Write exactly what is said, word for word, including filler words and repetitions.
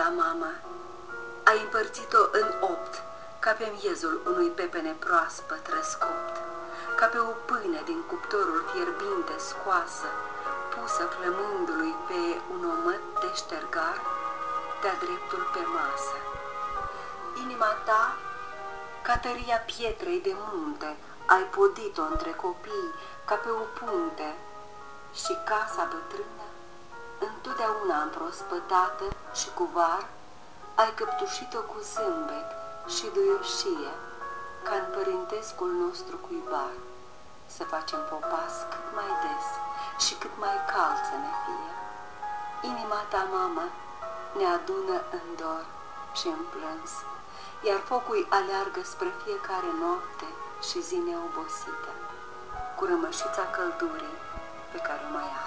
ta, mamă, ai împărțit-o în opt, ca pe miezul unui pepene proaspăt răscopt, ca pe o pâine din cuptorul fierbinte scoasă, pusă flămândului pe un omăt de ștergar, de-a dreptul pe masă. Inima ta, ca tăria pietrei de munte, ai podit-o între copii, ca pe o punte, și casa bătrână, întotdeauna împrospătată și cu var, ai căptușit-o cu zâmbet și duioșie, ca în părintescul nostru cuibar, să facem popas cât mai des și cât mai cald să ne fie. Inima ta, mamă, ne adună în dor și în plâns, iar focul aleargă spre fiecare noapte și zi neobosită, cu rămășița căldurii pe care o mai am.